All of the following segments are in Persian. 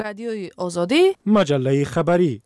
رادیوی آزادی، مجله خبری.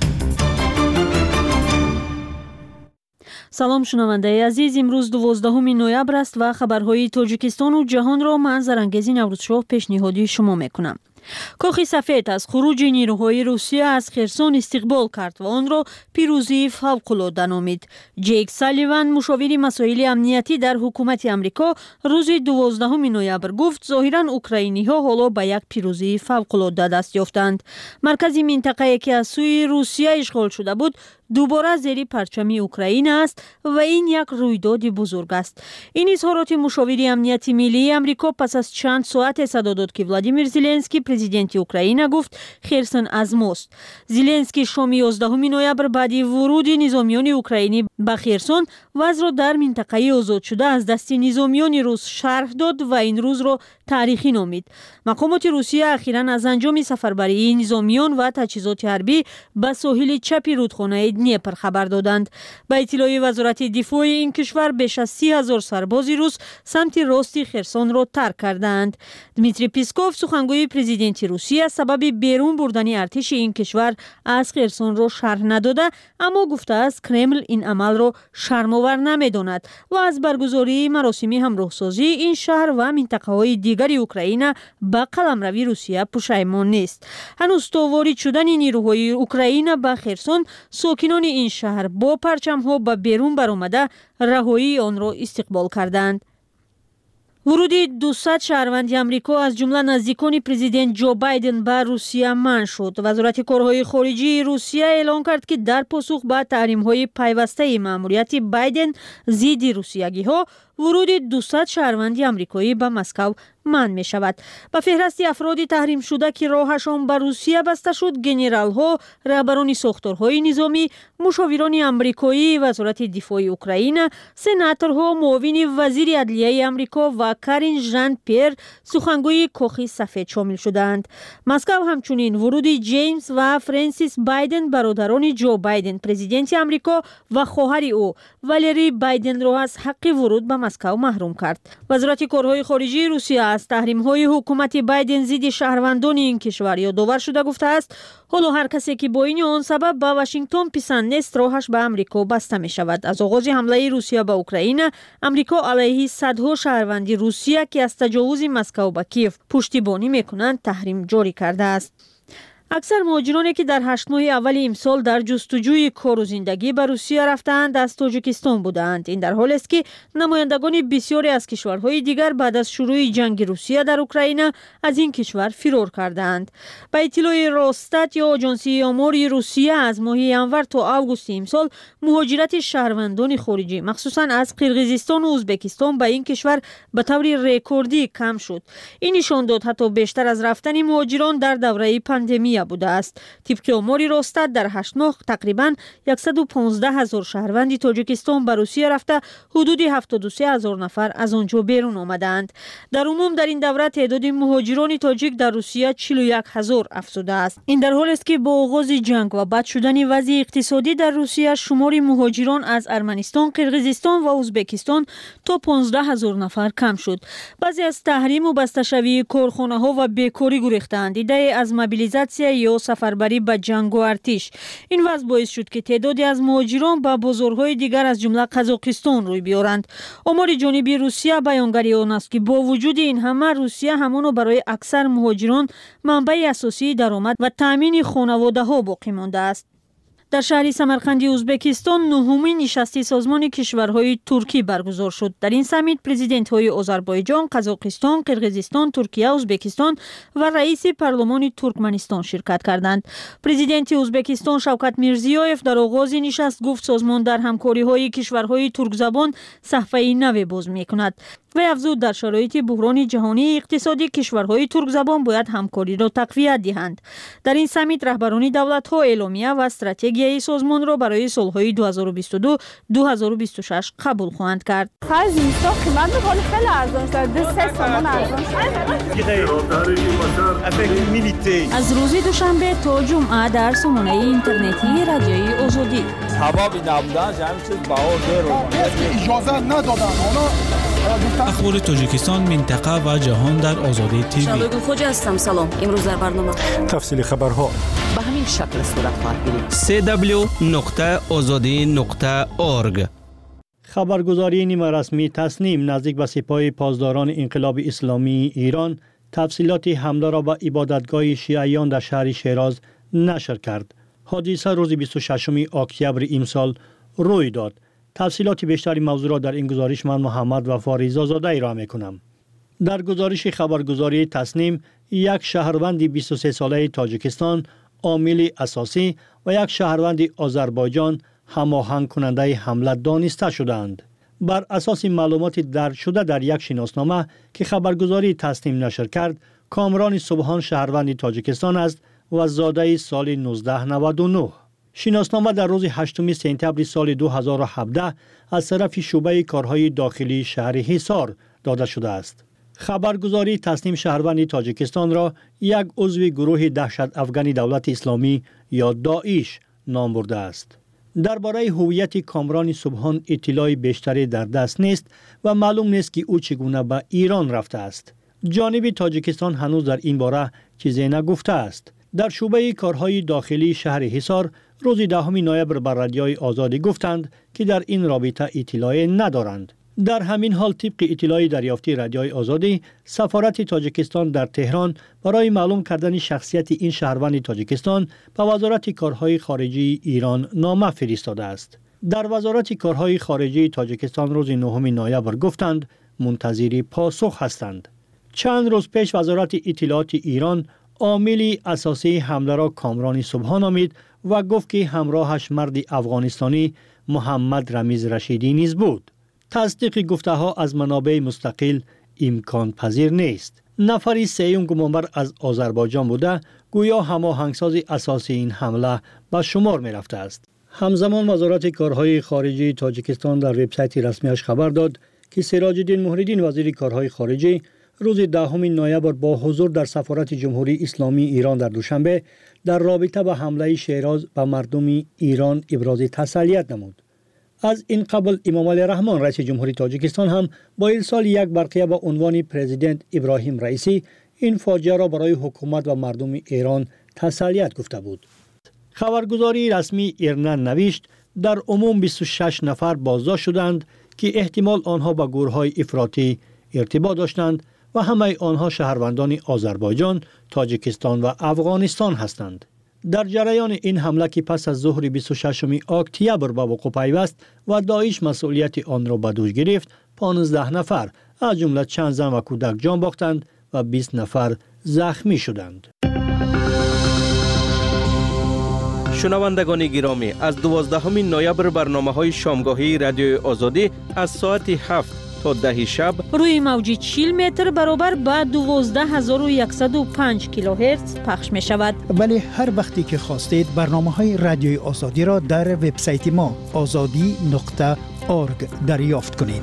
салом шунавандаи азиз, имрӯз 12 ноябр аст ва хабарҳои тоҷикистону ҷаҳонро ман Зарангези Наврӯзшоҳ пешниҳоди шумо мекунам. Кохи сафед аз хуруҷи нирӯҳои Русия аз Херсон истиқбол кард ва онро пирӯзии фавқулода номид. Ҷейк Салливан, мушовири масоили амниятӣ дар ҳукумати Амрико, рӯзи 12 ноябр гуфт, зоҳиран украиниҳо ҳоло ба як пирӯзии фавқулода даст ёфтанд. Маркази минтақае ки аз сӯи Русия ишғол шуда буд, дубора зери парчами Украина аст ва ин як рӯйдоди бузург аст. Ин изҳороти мушовири амнияти миллии Амрико пас аз чанд соате садо дод ки Владимир Зеленский, президенти Украина, гуфт Херсон аз мост. Зеленский шоми 11 ноябр баъди вуруди низомиёни украинӣ ба Херсон вазъро дар минтақаи озодшуда аз дасти низомиёни рус шарҳ дод ва ин рӯзро таърихӣ номид. Мақомоти Русия ахиран аз анҷоми сафарбарии низомиён ва таҷҳизоти ҳарбӣ ба соҳили чапи рудхонаи Днепр хабар доданд. Ба иттилои вазорати дифои ин кишвар беш аз 30,000 сарбози рус самти рости Херсонро тарк кардаанд. Дмитрий Песков, сухангӯи президенти Русия, сабаби берун бурдани артиши ин кишвар аз Херсонро шарҳ надода, аммо гуфтааст Кремл ин амалро шармовар намедонад ва аз баргузории маросими ҳамроҳсозӣ ин шаҳр ва минтақаҳои дигари Украина ба қаламрави Русия пушаймон нест. ҳанӯз то ворид шудани нирӯҳои Украина ба Херсон, сокинони ин шаҳр бо парчамҳо ба берун баромада раҳоии онро истиқбол карданд. вуруди 200 шаҳрванди Амрико аз ҷумла наздикони президент Ҷо Байден ба Русия манъ шуд. Вазорати корҳои хориҷии Русия эълон кард ки дар посух ба таҳримҳои пайвастаи маъмурияти Байден зидди русиягиҳо, вуруди 200 шаҳрванди амрикоӣ ба Москав манъ мешавад. Ба феҳрасти афроди таҳримшуда ки роҳашон ба Русия баста шуд, генералҳо, раҳбарони сохторҳои низомӣ, мушовирони амрикоӣ, вазорати дифои Украина, сенаторҳо, муовини вазири адлияи Амрико ва Карин Жан-Пьер, сухангӯи Кохи сафед шомил шуданд. Москав ҳамчунин вуруди Ҷеймс ва Фрэнсис Байден, бародарони Ҷо Байден, президенти Амрико ва хоҳари ӯ, Валери Байденро аз ҳаққи вуруд ба Москав маҳрум кард. Вазорати корҳои хориҷии Русия аз таҳримҳои ҳукумати Байден зидди шаҳрвандони ин кишвар ёдовар шуда гуфтааст, ҳоло ҳар касе ки бо ини он сабаб ба Вашингтон писанд нест, роҳаш ба Амрико баста мешавад. Аз оғози ҳамлаи Русия ба Украина, Амрико алайҳи садҳо шаҳрванди Русия ки аз таҷовузи Москав ба Киев пуштибонӣ мекунанд, таҳрим ҷорӣ кардааст. аксар муҳоҷироне ки дар 8 моҳи аввали имсол дар ҷустуҷӯи кору зиндагӣ ба Русия рафтаанд, аз Тоҷикистон буданд. ин дар ҳолест ки намояндагони бисёре аз кишварҳои дигар баъд аз шурӯи ҷанги Русия дар Украина аз ин кишвар фирор кардаанд. Ба иттилои Росстат ё оҷонсии омори Русия, аз моҳи январ то августи имсол муҳоҷирати шаҳрвандони хориҷӣ, махсусан аз Қирғизистону Ӯзбекистон ба ин кишвар ба таври рекордӣ кам шуд. ин нишон дод ҳатто бештар аз рафтани муҳоҷирон дар давраи пандемия будааст. тибқи омори Росстат дар 8 моҳ тақрибан 115,000 шаҳрванди Тоҷикистон ба Русия рафта, ҳудуди 73,000 нафар аз он ҷо берун омаданд. дар умум дар ин давра теъдоди муҳоҷирони тоҷик дар Русия 41,000 афзудааст. ин дар ҳолест ки бо оғози ҷанг ва бад шудани вазъи иқтисодӣ дар Русия, шумори муҳоҷирон аз Арманистон, Қирғизистон ва Ӯзбекистон то 15,000 нафар кам шуд. баъзе аз таҳриму басташавии корхонаҳо ва бекорӣ гурехтаанд, идея аз мобилизатсия ё сафарбарӣ ба ҷангу артиш. ин вазъ боис шуд ки теъдоди аз муҳоҷирон ба бозорҳои дигар аз ҷумла Қазоқистон рӯй биёранд. омори ҷониби Русия баёнгари он аст ки бо вуҷуди ин ҳама, Русия ҳамоно барои аксар муҳоҷирон манбаи асосии даромад ва таъмини хонаводаҳо боқӣ мондааст. дар шаҳри Самарқанди Ӯзбекистон 9-умин нишасти созмони кишварҳои туркӣ баргузор шуд. дар ин саммит президентҳои Озарбойҷон, Қазоқистон, Қирғизистон, Туркия, Ӯзбекистон ва раиси парлумони Туркманистон ширкат карданд. президенти Ӯзбекистон Шавкат Мирзиёев дар оғози нишаст гуфт созмон дар ҳамкориҳои кишварҳои туркзабон саҳифаи наве боз мекунад. вай афзуд, дар шароити буҳрони ҷаҳонии иқтисодӣ кишварҳои туркзабон бояд ҳамкориро тақвият диҳанд. дар ин саммит раҳбарони давлатҳо эъломия ва стратегияи созмонро барои солҳои 2022-2026 қабул хоҳанд кард. аз рӯзи душанбе то ҷумъа дар сомонаи интернетии радиои Озодӣ. ҳаво бинабудан ҷамъи чиз баҳо дер иҷоза надоданд. اخبار تاجیکستان، منطقه و جهان در آزادی تیوی. شادو خوجا هستم. سلام. امروز در برنامه تفصیل خبرها به همین شکل صورت خواهد گرفت. www.azadi.org. خبرگزاری نیمه رسمی تصنیم نزدیک به سپاه پاسداران انقلاب اسلامی ایران تفصیلات حمله را به عبادتگاه شیعیان در شهر شیراز نشر کرد. حادثه روز 26 اکتبر امسال روی داد. تفصیلات بیشتری موضوع را در این گزارش من محمد وفا رضازاده ارائه می‌کنم. در گزارش خبرگزاری تصنیم یک شهروند 23 ساله تاجیکستان عامل اساسی و یک شهروند آذربایجان هماهنگ کننده حمله دانسته شدند. بر اساس معلومات درج شده در یک شناسنامه که خبرگزاری تصنیم نشر کرد، کامران سبحان شهروند تاجیکستان است و زاده سال 1999. شناسنامه در روز 8 سپتامبر سال 2017 از طرف شعبه کارهای داخلی شهر حصار داده شده است. خبرگزاری تصنیم شهروند تاجیکستان را یک عضو گروه دهشت افغانی دولت اسلامی یا داعش نام برده است. درباره هویت کامران سبحان اطلاع بیشتری در دست نیست و معلوم نیست که او چگونه به ایران رفته است. جانب تاجیکستان هنوز در این باره چیزی نگفته است. در شعبه کارهای داخلی شهر حصار روز 10 نوامبر بر رادیوی آزادی گفتند که در این رابطه اطلاعی ندارند. در همین حال طبق اطلاعی دریافتی رادیوی آزادی، سفارت تاجیکستان در تهران برای معلوم کردن شخصیت این شهروند تاجیکستان به وزارت کارهای خارجه ایران نامه فرستاده است. در وزارت کارهای خارجه تاجیکستان روز 9 نوامبر گفتند منتظر پاسخ هستند. چند روز پیش وزارت اطلاعات ایران عامل اساسی حمله را کامران سبحان نامید و گفت که همراهش مرد افغانستانی محمد رمیز رشیدی نیز بود. تصدیق گفته ها از منابع مستقل امکان پذیر نیست. نفری سوم گمانبر از آذربایجان بوده گویا هماهنگساز اساسی این حمله به شمار می رفته است. همزمان وزارت کارهای خارجه تاجیکستان در وبسایت رسمیش خبر داد که سراج الدین مهرالدین وزیر کارهای خارجه روز 10 نوامبر با حضور در سفارت جمهوری اسلامی ایران در دوشنبه در رابطه با حمله شیراز به مردم ایران ابراز تسلیت نمود. از این قبل امام علی رحمان رئیس جمهوری تاجیکستان هم با ارسال یک برقیه با عنوان پرزیدنت ابراهیم رئیسی این فاجعه را برای حکومت و مردم ایران تسلیت گفته بود. خبرگزاری رسمی ایرنا نوشت در عموم 26 نفر بازداشت شدند که احتمال آنها با گروه‌های افراطی ارتباط داشتند و همه آنها شهروندان آذربایجان، تاجیکستان و افغانستان هستند. در جریان این حمله که پس از ظهر 26 اکتبر به وقوع پیوست و داعش مسئولیت آن را به دوش گرفت، 15 نفر از جمله چند زن و کودک جان باختند و 20 نفر زخمی شدند. شنوندگان گرامی، از 12 نوامبر برنامه‌های شامگاهی رادیو آزادی از ساعت 7 تا 10 شب روی موج 40 متر برابر با 12105 کیلوهرتز پخش می شود. ولی هر وقتی که خواستید برنامه‌های رادیوی آزادی را در وبسایت ما azadi.org دریافت کنید.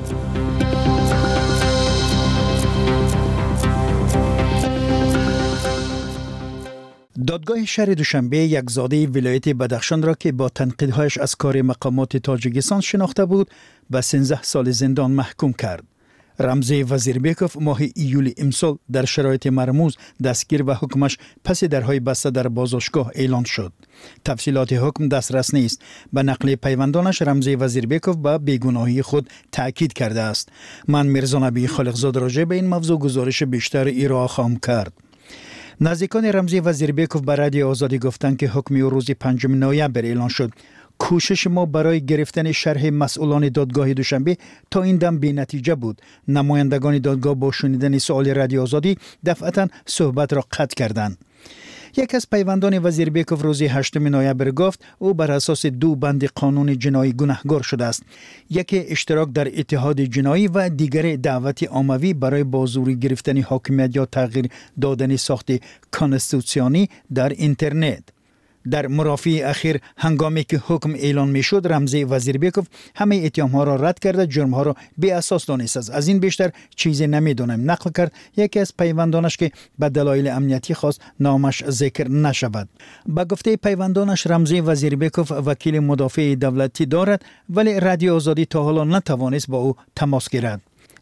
دادگاه شهر دوشنبه یک زاده ولایت بدخشان را که با تنقیدهایش از کار مقامات تاجیکستان شناخته بود به 13 سال زندان محکوم کرد. رمزی وزیربیکوف ماه ایول امسال در شرایط مرموز دستگیر و حکمش پس درهای بسته در بازداشتگاه اعلان شد. تفصیلات حکم دسترس نیست. به نقل پیوندانش رمزی وزیربیکوف به بیگناهی خود تاکید کرده است. من میرزا نبی خالقزاد راجع به این موضوع گزارش بیشتر ارائه خواهم کرد. نزدیکان رمزی وزیربیکوف به رادیو آزادی گفتند که حکم او روز 5 نوامبر اعلان شد. کوشش ما برای گرفتن شرح مسئولان دادگاه دوشنبه تا این دم بی نتیجه بود. نمایندگان دادگاه با شنیدن سوال رادیو آزادی دفعتاً صحبت را قطع کردند. یک از پیوندان وزیربیکوف روز 8 نوامبر گفت او بر اساس 2 بند قانون جنایی گناهکار شده است. یکی اشتراک در اتحاد جنایی و دیگر دعوت عمومی برای بازوری گرفتن حاکمیت یا تغییر دادن ساخت کانستیتوسیونی در اینترنت. در مرافعه اخیر هنگامی که حکم اعلان میشد رمزی وزیربیکوف همه اتهام‌ها را رد کرده جرم‌ها را بی اساس دانست است. از این بیشتر چیزی نمیدونم نقل کرد یکی از پیوندانش که به دلایل امنیتی خواست نامش ذکر نشود. با گفته پیوندانش رمزی وزیربیکوف وکیل مدافع دولتی دارد ولی رادیو آزادی تا حالا نتوانست با او تماس گیرد.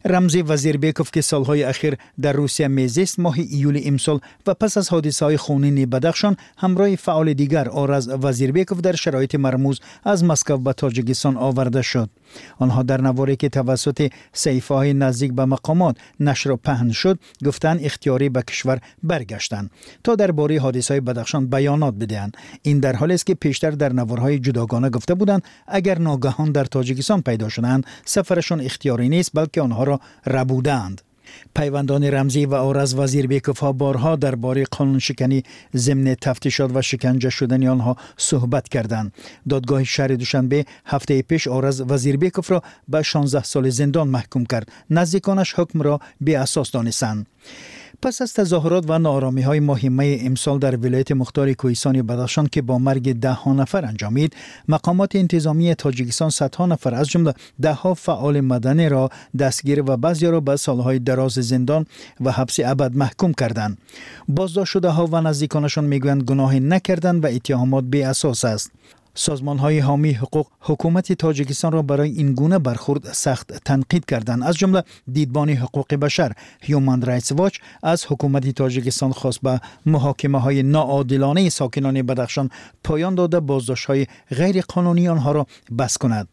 رمزی وزیربیکوف که سالهای اخیر در روسیه میزیست ماه ایول امسال و پس از حادثه‌های خونین بدخشان همراه فعال دیگر آرز وزیربیکوف در شرایط مرموز از مسکو به تاجیکستان آورده شد. آنها در نواری که توسط صحیفه‌های نزدیک به مقامات نشر و پهن شد گفتند اختیاری به کشور برگشتند تا درباره حادثه‌های بدخشان بیانات بدهند. این در حالی است که پیشتر در نوارهای جداگانه گفته بودند اگر ناگهان در تاجیکستان پیدا شدند سفرشان اختیاری نیست بلکه آنها را ربودند. پیوندان رمزی و آرز وزیربیکوف ها بارها درباره قانون شکنی ضمن تفتیشات و شکنجه شدن آنها صحبت کردند. دادگاه شهر دوشنبه هفته پیش آرز وزیربیکوف را به 16 سال زندان محکوم کرد. نزدیکانش حکم را بی اساس دانستند. پس از تظاهرات و ناآرامی‌های ماه می امسال در ولایت مختار کوهستان بدخشان که با مرگ 10 نفر انجامید، مقامات انتظامی تاجیکستان صدها نفر از جمله 10 فعال مدنی را دستگیر و بعضی را به سالهای دراز زندان و حبس ابد محکوم کردند. بازداشت شده‌ها و نزدیکانشان میگویند گناهی نکردند و اتهامات بی اساس است. سازمان‌های حامی حقوق حکومت تاجیکستان را برای این گونه برخورد سخت تنقید کردند. از جمله دیدبان حقوق بشر هیومن رایتس واچ از حکومت تاجیکستان خواست به محاکمه‌های ناعادلانه ساکنان بدخشان پایان داده بازداشت‌های غیر قانونی آنها را بس کند.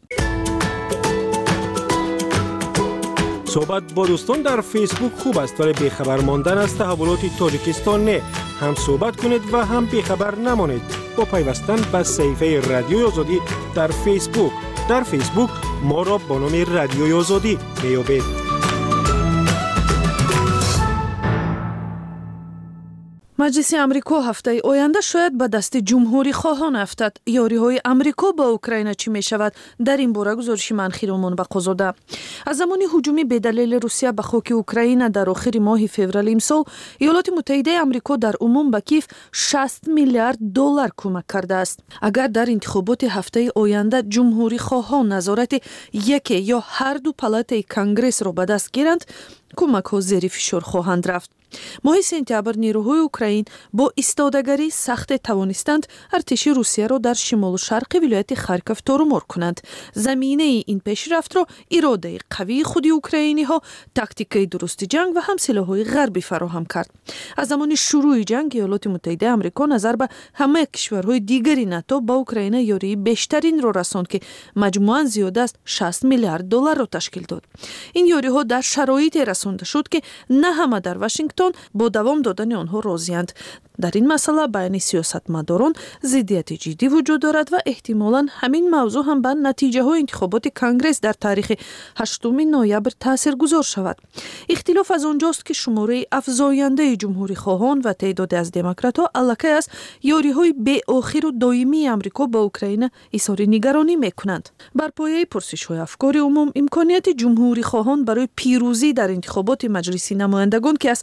صحبت با دوستان در فیسبوک خوب است ولی بیخبر ماندن از تحولات تاجیکستان نه. هم صحبت کنید و هم بیخبر نمانید با پیوستن به صفحه رادیوی آزادی در فیسبوک. در فیسبوک ما را با نام رادیوی آزادی بیابید. مجلس امریکا هفته آینده شاید به دست جمهوری خواهان افتد. یاری‌های امریکا با اوکراین چی می‌شود؟ در این باره گزارش منخی رومان بقضاده. از زمان هجوم بدلیل روسیه به خاک اوکراین در آخر ماه فوریه امسال، ایالات متحده امریکا در عموم به کیف 60 میلیارد دلار کمک کرده است. اگر در انتخابات هفته آینده جمهوری خواهان نظارت یکی یا هر دو پالات کنگرس را به دست گیرند، کمک‌ها زیر فشار خواهند رفت. ماه سپتامبر نیروهای اوکراین با ایستادگی سخت توانستند ارتش روسیه را در شمال و شرق ولایت خارکوف تارمار کنند. زمینه این پیشرفت را اراده قوی خود اوکراینی ها، تاکتیک درست جنگ و هم سلاح‌های غربی فراهم کرد. از زمان شروع جنگ ایالات متحده آمریکا نظر به همه کشورهای دیگری ناتو با اوکراین یاری بیشترین را رساند که مجموعاً زیاد است 60 میلیارد دلار را تشکیل داد. این یاری‌ها در شرایطی رسانده شد که نه همه در واشنگتن با دوام دادن آنها راضی‌اند. در این مسئله بین سیاستمداران ضدیت جدی وجود دارد و احتمالاً همین موضوع هم به نتیجه های انتخابات کنگرس در تاریخ 8 نوامبر تاثیرگذار شود. اختلاف از آنجاست که شماره افزاینده جمهوری خواهان و تعداد از دموکرات‌ها علاقه است یاری‌های بی آخر و دائمی آمریکا با اوکراین اظهار نگرانی می‌کنند. بر پایه پرسش‌های افکار عموم امکانیت جمهوری خواهان برای پیروزی در انتخابات مجلس نمایندگان که از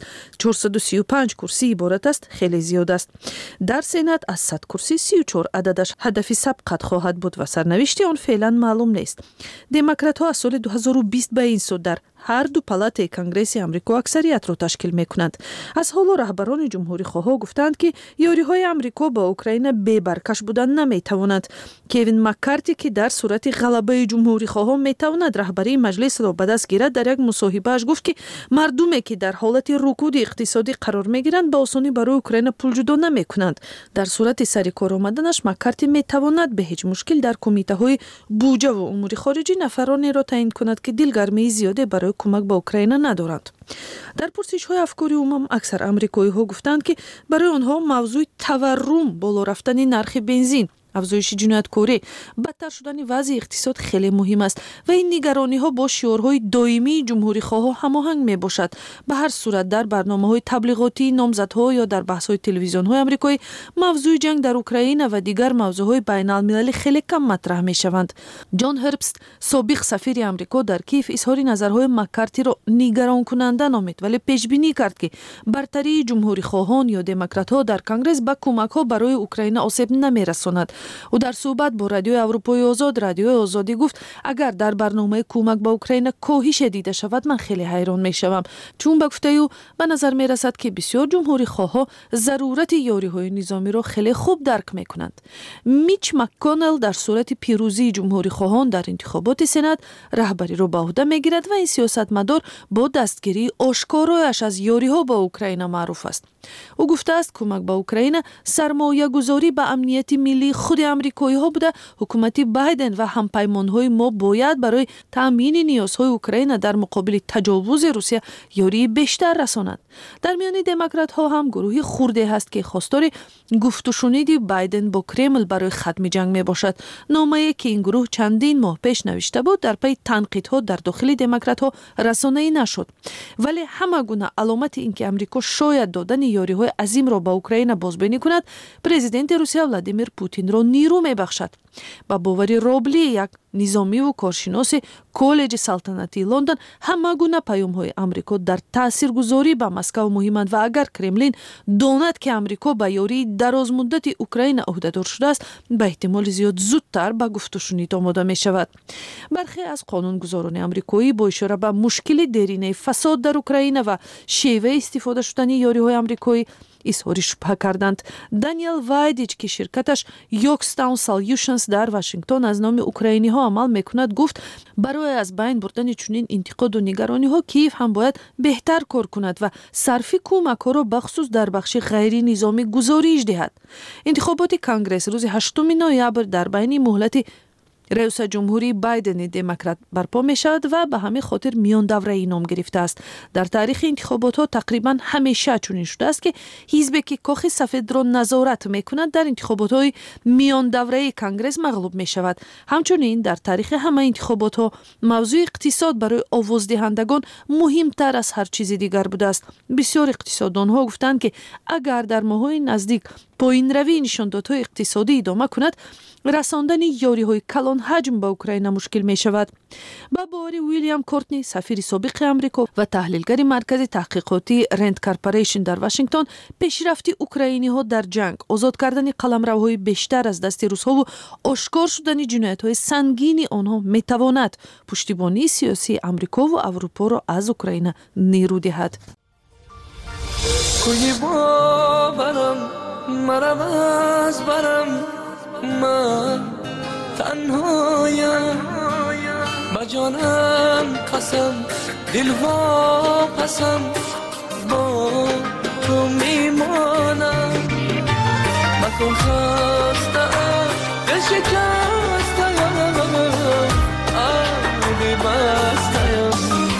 435 کرسی عبارت است خیلی زیاد است. در سنات از 100 کرسی 34 عددش هدف سبقت خواهد بود و سرنوشت آن فعلا معلوم نیست. دموکرات‌ها از سال 2020 به این سو در هر دو پالات کنگرس آمریکا اکثریت را تشکیل می‌کنند. از حالا رهبران جمهوری خواها گفتند که یاری‌های آمریکا با اوکراین بی برکش بودن نمی‌تواند. کوین مکارتی که در صورت غلبه جمهوری خواها می‌تواند رهبری مجلس را به دست گیرد در یک مصاحبه‌اش گفت که مردمی که در حالت رکود اقتصادی قرار می‌گیرند به آسانی برای اوکراین پول جدا نمی‌کنند. در صورت سر کار آمدنش مکارتی می‌تواند به هیچ مشکل در کمیته‌های بودجه و امور خارجی نفرانی را تعیین کند که دلگرمی زیاده برای کمک به اوکراین ندارند. در پرسش‌های افکاری عموم اکثر آمریکایی‌ها گفتند که برای آنها موضوع تورم، بالا رفتن نرخ بنزین، افزایش جنایتکاری، بدتر شدن وضع اقتصاد خیلی مهم است و این نگرانی‌ها با شعارهای دائمی جمهوری خواه هماهنگ میباشد. به هر صورت در برنامه‌های تبلیغاتی نامزدها یا در بحث‌های تلویزیون‌های آمریکایی موضوع جنگ در اوکراین و دیگر موضوع‌های بین‌المللی خیلی کم مطرح میشوند. جان هربست سابق سفیر آمریکا در کیف اظهار نظرهای مکارتی را نگران کننده نامید ولی پیش‌بینی کرد که برتری جمهوری خواهان یا دموکرات‌ها در کنگره به کمک‌ها برای اوکراین آسیب نمی‌رساند. او در صحبت با رادیوی اروپای آزاد رادیوی آزادی گفت اگر در برنامه کمک به اوکراین کاهش دیده شود من خیلی حیران میشوم، چون به گفته او به نظر می رسد که بسیار جمهوری خواها ضرورت یاری‌های نظامی را خیلی خوب درک میکنند. میچ مک‌کانل در صورت پیروزی جمهوری خواهان در انتخابات سنا رهبری را به عهده میگیرد و این سیاستمدار با دستگیری آشکارایش از یاری‌ها با اوکراین معروف است. او گفته است کمک به اوکراین سرمایه گذاری به امنیت ملی خود امریکایی ها بوده. حکومت بایدن و همپیمانهای ما باید برای تامین نیازهای اوکراین در مقابل تجاوز روسیه یاری بیشتر رسانند. در میان دموکرات ها هم گروهی خرده هست که خواستار گفت و شنید بایدن با کرمل برای ختم جنگ می باشد. نامه‌ای که این گروه چندین ماه پیش نوشته بود در پی تنقیدها در داخل دموکرات ها رسانه‌ای نشد. ولی همه گونه علامت اینکه امریکا شاید دادن یاری‌های عظیم را به اوکراین بازبینی کند، پرزیدنت روسیه ولادیمیر پوتین را نیرو می‌بخشد. با باوری روبلی یک نظامی و کارشناس کالج سلطنتی لندن همه گونه پیام‌های امریکا در تاثیرگذاری به مسکو مهمند و اگر کرملین داند که امریکا به یاری دراز مدت اوکراین عهده‌دار شده است، به احتمال زیاد زودتر به گفت و شنید آماده می شود. برخی از قانونگذاران امریکایی با اشاره به مشکل دیرینه فساد در اوکراین و شیوه استفاده شدن یاری‌های امریکایی اظهار شبهه کردند. دانیل وایدیچ که شرکتش یوکستاون سالوشنز در واشنگتن از نام اوکراینی ها عمل میکند گفت برای از بین بردن چنین انتقاد و نگرانی ها کیف هم باید بهتر کار کند و صرف کمک ها را بخصوص در بخش غیر نظامی گزارش دهد. انتخابات کنگره روز 8 نوامبر در بین مهلت رئیس جمهوری بایدن دموکرات برپا می شود و به همین خاطر میان دوره نام گرفته است. در تاریخ انتخابات ها تقریبا همیشه چنین شده است که حزبی که کاخ سفید را نظارت می کند در انتخابات های میان دوره کنگره مغلوب می شود. همچنین در تاریخ همه انتخابات ها موضوع اقتصاد برای آوازدهندگان مهمتر از هر چیز دیگر بوده است. بسیار اقتصاددان ها گفتند که اگر در ماه‌های نزدیک پایین روی نشاندادهای اقتصادی ادامه کند، رساندن یاری‌های کلان حجم به اوکراین مشکل می شود. با باور ویلیام کورتنی سفیر سابق آمریکا و تحلیلگر مرکز تحقیقاتی رند کارپوریشن در واشنگتن، پیشرفت اوکراینی‌ها در جنگ، آزاد کردن قلمروهای بیشتر از دست روس‌ها و آشکار شدن جنایت‌های سنگین آنها می‌تواند پشتیبانی سیاسی آمریکا و اروپا را از اوکراین نیرو دهد. کوی باورم مرم از برم من تنهایم با جانم قسم دل واپسم با تو میمانم مکن خستم دل شکستم آبی بستم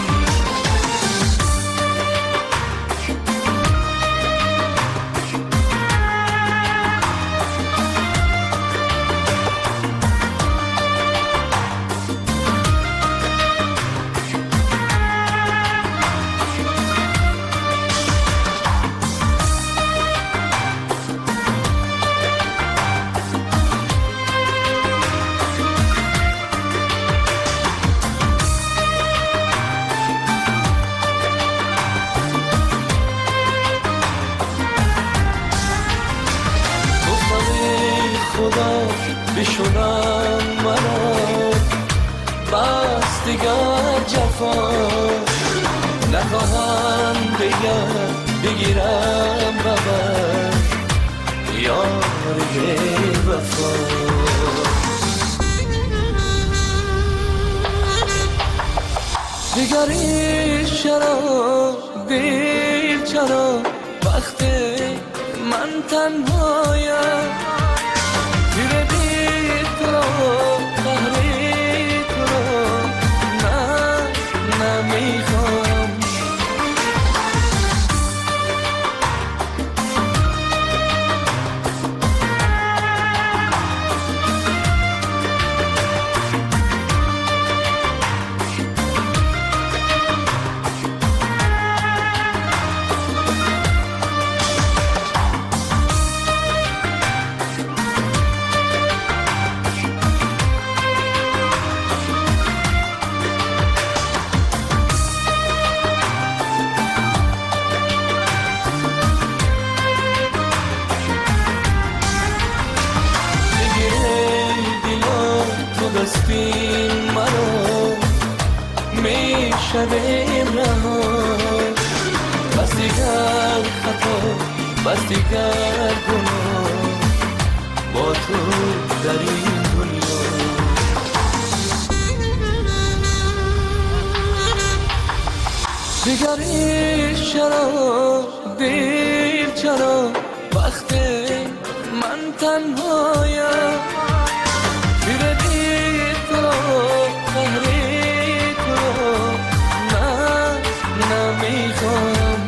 بشونم منو بس دیگر جفا نخواهم بگیرم ببر یار وفا دیگری چرا دیر چرا وقتی من تنهایم شویم رها بس دیگر خطا بس دیگر گناه با تو در این دنیا دیگر عشق چرا دیر چرا وقت من تنهایم تیر دیر تو قهری تو من نمیخوام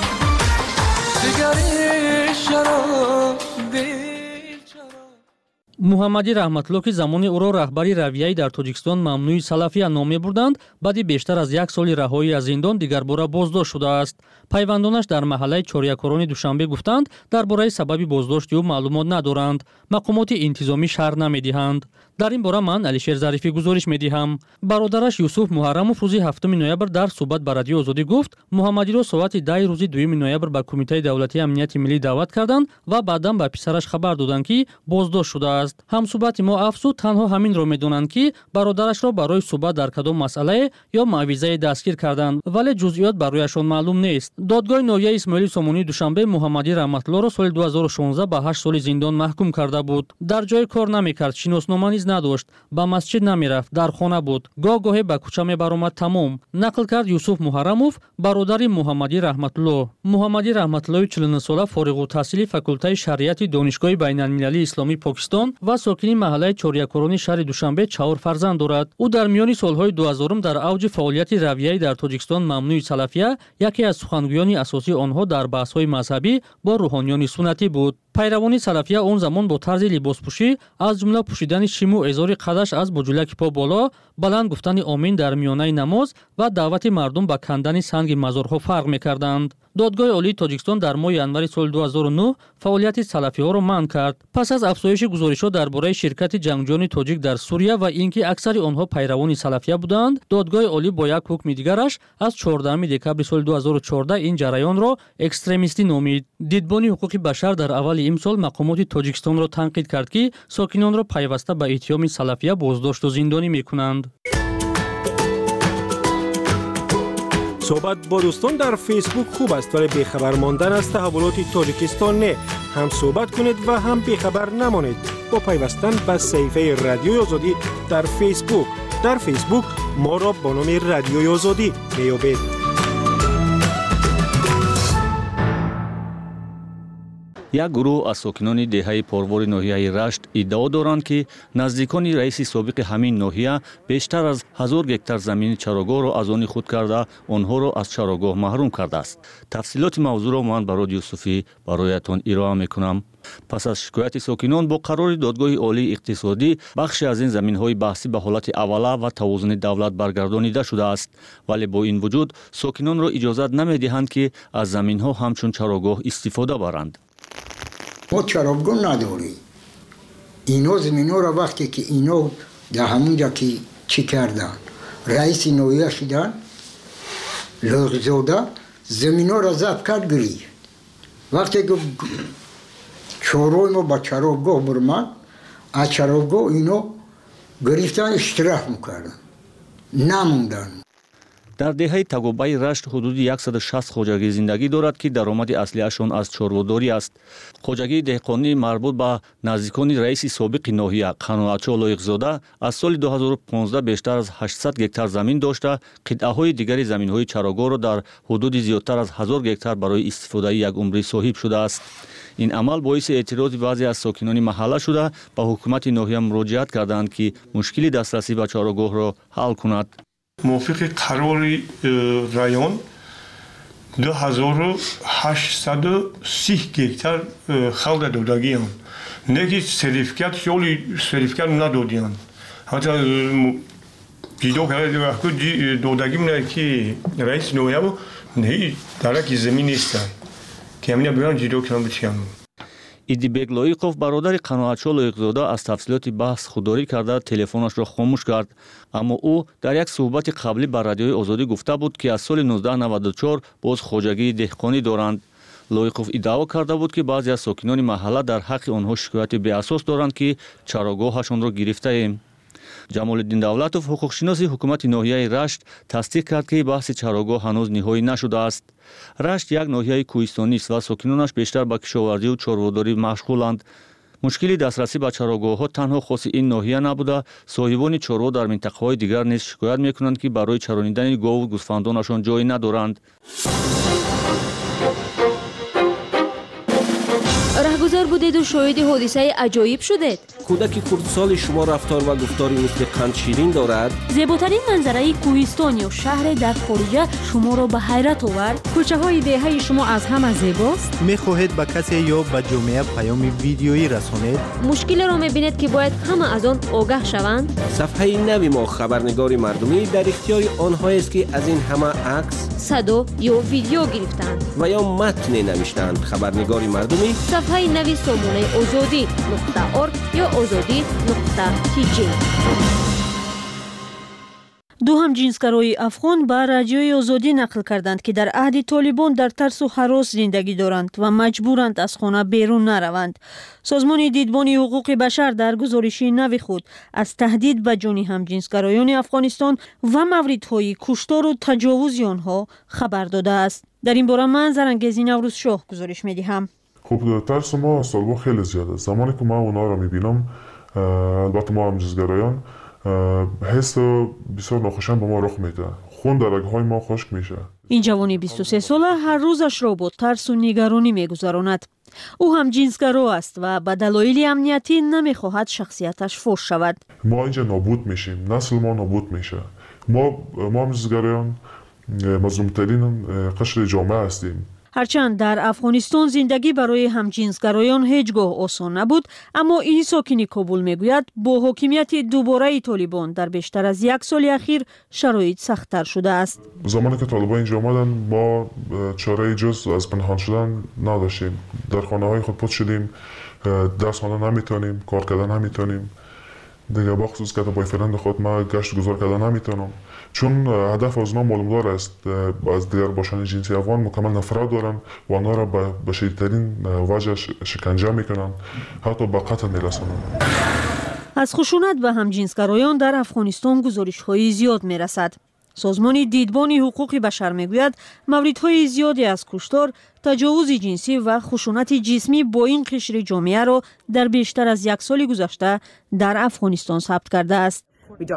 دیگر عشق چرا دیر چرا муҳаммадӣ раҳматулло ки замони ӯро раҳбари равияи дар тоҷикистон мамнӯи салафия ном мебурданд баъди бештар аз як соли раҳоӣ аз зиндон дигарбора боздошт шудааст. пайвандонаш дар маҳаллаи чорякорони душанбе гуфтанд дар бораи сабаби боздошти ӯ маълумот надоранд, мақомоти интизомӣ шарҳ намедиҳанд. дар ин бора ман Алишер Зарифӣ гузориш медиҳам. бародараш Юсуф Муҳаррамов рӯзи 7 ноябр дар суҳбат ба Радиои Озодӣ гуфт муҳаммадиро соати 10 рӯзи 2 ноябр ба Кумитаи давлатии амнияти миллӣ даъват карданд ва баъдан ба писараш хабар доданд ки боздошт шудааст. ҳамсуҳбати мо афзуд танҳо ҳаминро медонанд ки бародарашро барои суҳбат дар кадом масъалае ё маъвизае дастгир карданд, вале ҷузъиёт барояшон маълум нест. додгоҳи ноҳияи Исмоили Сомонии Душанбе муҳаммадӣ раҳматуллоро соли 2016 ба 8 соли зиндон маҳкум карда буд. дар ҷои кор намекард, шиноснома низ надошт, ба масҷид намерафт, дар хона буд, гоҳ-гоҳе ба кӯча мебаромад. тамом нақл кард Юсуф Муҳаррамов, бародари муҳаммадӣ раҳматулло. муҳаммадӣ раҳматуллои 49сола фориғултаҳсили факултаи шариати донишгоҳи байналмилалии исломии Покистон ва сокини маҳаллаи чорякорони шаҳри Душанбе 4 фарзанд дорад. ӯ дар миёни солҳои 2000 дар авҷи фаъолияти равияи дар Тоҷикистон мамнӯи салафия яке аз сухангӯёни асосии онҳо дар баҳсҳои мазҳабӣ бо рӯҳониёни суннатӣ буд. пайравони салафия он замон бо тарзи либоспӯшӣ аз ҷумла пӯшидани шиму эзори қадаш аз буҷулаки по боло, баланд гуфтани омин дар миёнаи намоз ва даъвати мардум ба кандани санги мазорҳо фарқ мекарданд. додгоҳи олии Тоҷикистон дар моҳи январи соли 2009 фаъолияти салафиҳоро манъ кард. пас аз афзоиши гузоришҳо дар бораи ширкати ҷангҷӯёни тоҷик дар Сурия ва ин ки аксари онҳо пайравони салафия буданд, додгоҳи олӣ бо як ҳукми дигараш аз 14 декабри соли 2014 ин ҷараёнро экстремистӣ номид. дидбони ҳуқуқи башар дар аввали имсол мақомоти Тоҷикистонро танқид кард ки сокинонро пайваста ба иттиҳоми салафия боздошту зиндонӣ мекунанд. صحبت با دوستان در فیسبوک خوب است ولی بیخبر ماندن از تحولات تاجیکستان نه. هم صحبت کنید و هم بیخبر نمانید با پیوستن به صفحه رادیوی آزادی در فیسبوک. در فیسبوک ما را با نام رادیوی آزادی میابید. як гурӯҳ аз сокинони деҳаи порвори ноҳияи Рашт иддао доранд ки наздикони раиси собиқи ҳамин ноҳия бештар аз 1000 гектар замини чарогоҳро аз они худ карда онҳоро аз чарогоҳ маҳрум кардааст. тафсилоти мавзӯъро ман барои Юсуфӣ бароятон ироа мекунам. пас аз шикояти сокинон бо қарори додгоҳи олии иқтисодӣ бахше аз ин заминҳои баҳсӣ ба ҳолати аввала ва тавозуни давлат баргардонида шудааст, вале бо ин вуҷуд сокинонро иҷозат намедиҳанд ки аз заминҳо ҳамчун чарогоҳ истифода баранд. ما چراگاه نداریم. اینا زمین‌ها را وقتی که اینا در همونجا که چی کردن رئیس نویه شدن لغزاده زمین‌ها را ضبط کرد گرفت. وقتی که چهارای ما با چراگاه برمد از چراگاه اینا گرفتن اشتراک میکردن نموندن. дар деҳаи Тагобаи Рашт ҳудуди 160 хоҷагӣ зиндагӣ дорад ки даромади аслиашон аз чорводорӣ аст. хоҷагии деҳқонӣ марбут ба наздикони раиси собиқи ноҳия Қаноатчо Лоиқзода аз соли 2015 бештар аз 800 гектар замин дошта, қитъаҳои дигари заминҳои чарогоҳро дар ҳудуди зиёдтар аз 1000 гектар барои истифодаи якумрӣ соҳиб шудааст. ин амал боиси эътирози баъзе аз сокинони маҳалла шуда ба ҳукумати ноҳия муроҷиат карданд ки мушкили дастрасӣ ба чарогоҳро ҳал кунад. موافق قرار رایان 2830 گکتر خلق دادگیان نه که سریفکت شولی سریفکت ندادیان حتی دیدو کرده وقتی دادگیم نه که رئیس نویه و نه درکی زمین نیست که همینه بیان دیدو کنم بچیان. идибек Лоиқов бародари Қаноатчо Лоиқзода аз тафсилоти баҳс худдорӣ карда телефонашро хомӯш кард, аммо ӯ дар як суҳбати қаблӣ ба Радиои Озодӣ гуфта буд ки аз соли 1994 боз хоҷагии деҳқонӣ доранд. Лоиқов иддао карда буд ки баъзе аз сокинони маҳалла дар ҳаққи онҳо шикояти беасос доранд ки чарогоҳашонро гирифтаем. ҷамолиддин давлатов ҳуқуқшиноси ҳукумати ноҳияи рашт тасдиқ кард ки баҳси чарогоҳ ҳанӯз ниҳоӣ нашудааст. рашт як ноҳияи кӯҳистонист ва сокинонаш бештар ба кишоварзию чорводорӣ машғуланд. мушкили дастрасӣ ба чарогоҳҳо танҳо хоси ин ноҳия набуда, соҳибони чорво дар минтақаҳои дигар низ шикоят мекунанд ки барои чаронидани гову гӯсфандонашон ҷой надоранд. раҳгузор будеду шоҳиди ҳодисаи аҷоиб шудед. кӯдаки хурдсоли шумо рафтор ва гуфтори мисли қандширин дорад? зеботарин манзараи кӯҳистон ё шаҳре дар хориҷа шуморо ба ҳайрат овард? кӯчаҳои деҳаи шумо аз ҳама зебост? мехоҳед ба касе ё ба ҷомеа паёми видеоӣ расонед? мушкилеро мебинед ки бояд ҳама аз он огаҳ шаванд? сафҳаи нави мо хабарнигори мардумӣ дар ихтиёри онҳоест ки аз ин ҳама акс, садо ё видео гирифтаанд ва ё матне навиштаанд. хабарнигори мардумӣ сафҳаи нави сомонаи озодӣ.орг ё озодӣ.tj. ду ҳамҷинсгарои афғон ба радиои озодӣ нақл карданд ки дар аҳди толибон дар тарсу ҳарос зиндагӣ доранд ва маҷбуранд аз хона берун нараванд. созмони дидбони ҳуқуқи башар дар гузориши нави худ аз таҳдид ба ҷони ҳамҷинсгароёни афғонистон ва мавридҳои куштору таҷовузи онҳо хабар додааст. дар ин бора ман Зарангези Наврӯзшоҳ гузориш медиҳам. خب ترس ما از طالبان خیلی زیاده. زمانی که من اونا رو میبینم، البته ما هم جزگرایان، حس بسیار ناخوشایند به ما رخ میده. خون در رگهای ما خشک میشه. این جوانی 23 ساله هر روزش را با ترس و نگرانی میگذراند. او هم جنسگرا است و به دلایل امنیتی نمیخواهد شخصیتش فوش شود. ما اینجا نابود میشیم. نسل ما نابود میشه. ما هم جزگرایان مظلومترین قشر جامعه هستیم. هرچند در افغانستان زندگی برای همجنسگرایان هیچگاه آسان نبود، اما این ساکن کابل میگوید با حاکمیت دوباره طالبان در بیشتر از یک سال اخیر شرایط سخت‌تر شده است. زمانی که طالبان اینجا آمدن ما چاره جز از پنهان شدن نداشتیم. در خانه‌های خود پوت شدیم، درس خواندن نمیتونیم، کار کردن نمیتونیم. دیگه با خصوص که با فرند خود ما گشت گذار کردن نمیتونم. چون هدف از اونا معلومدار است. از دیگر باشان جنسی افغان مکمل نفرت دارن و آنها را به شدیدترین وجه شکنجه میکنن، حتی به قتل میرسونن. از خشونت به همجنسگرایان در افغانستان گزارش‌های زیاد میرسد. سازمان دیدبان حقوق بشر میگوید موردهای زیادی از کشتار، تجاوز جنسی و خشونت جسمی با این قشر جامعه را در بیشتر از یک سال گذشته در افغانستان ثبت کرده است.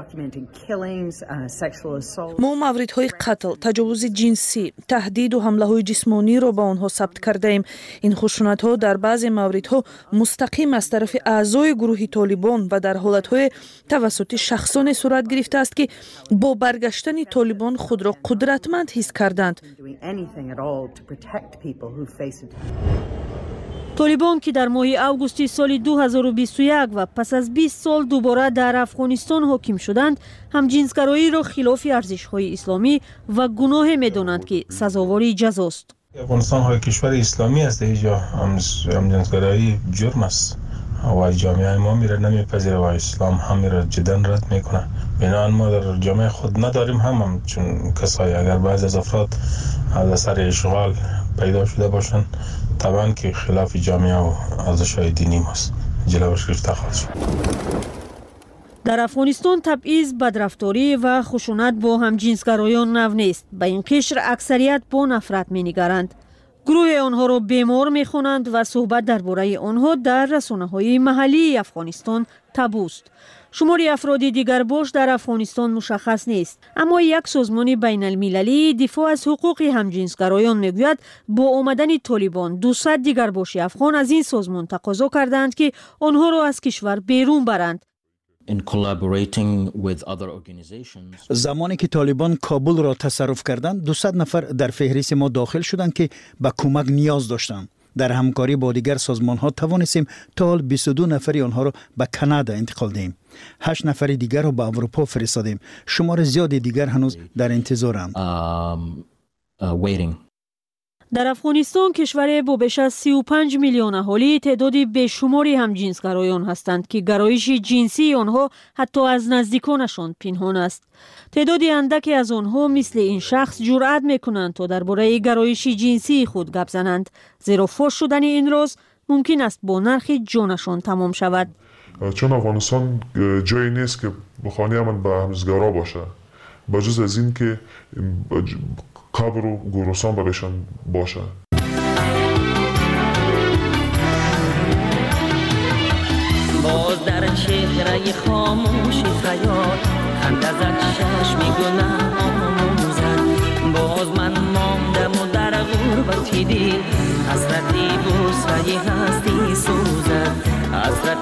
мо мавридҳои қатл, таҷовузи ҷинсӣ, таҳдиду ҳамлаҳои ҷисмониро ба онҳо сабт кардаем. ин хушунатҳо дар баъзе мавридҳо мустақим аз тарафи аъзои гурӯҳи толибон ва дар ҳолатҳое тавассути шахсоне сурат гирифтааст ки бо баргаштани толибон худро қудратманд ҳис карданд. طالبان که در ماه اوگوست سال 2021 و پس از 20 سال دوباره در افغانستان حاکم شدند، همجنسگرایی را خلاف ارزش‌های اسلامی و گناه می‌دانند که سزاوار جزاست. افغانستان های کشور اسلامی است، اینجا همجنسگرایی جرم است و جامعه ما میره نمیپذیره و اسلام هم میره جدا رد میکنه. بنابراین ما در جامعه خود نداریم هم چون کسایی اگر بعضی از افراد از اثر اشغال پیدا شده باشند طبعا که خلاف جامعه و ارزش‌های دینی ماست جلوش گرفته خواهد شد. در افغانستان تبعیض، بدرفتاری و خشونت با همجنسگرایان نو نیست. به این قشر اکثریت با نفرت می‌نگرند. گروه آنها را بیمار می‌خوانند و صحبت درباره آنها در رسانه‌های محلی افغانستان تابوست. شمار افراد دیگر باش در افغانستان مشخص نیست، اما یک سازمان بین المللی دفاع از حقوق همجنسگرایان میگوید با آمدن طالبان 200 دیگر باش افغان از این سازمان تقاضا کردند که آنها را از کشور بیرون برند. زمانی که طالبان کابل را تصرف کردند 200 نفر در فهرست ما داخل شدند که به کمک نیاز داشتند. در همکاری با دیگر سازمان ها توانستیم تا حال 22 نفری آنها را به کانادا انتقال دهیم. 8 نفر دیگر را به اروپا فرستادیم. شمار زیادی دیگر هنوز در انتظارند. در افغانستان کشور با بیش از 35 میلیون اهالی تعدادی بیشماری همجنسگرایان هستند که گرایش جنسی آنها حتی از نزدیکانشان پنهان است. تعدادی اندکی از آنها مثل این شخص جرأت میکنند تا درباره گرایش جنسی خود گپ زنند، زیرا فاش شدن این راز ممکن است با نرخ جانشان تمام شود. چون افغانستان جایی نیست که بخوانی من به همزگارا باشه بجز از این که قبر و گورستان برایشان باشه. باز در چهره خاموش خیال خنده زد چشم گناه آموزد باز من ماندم و در غربتی دل حسرتی بوسه هستی سوزد حسرت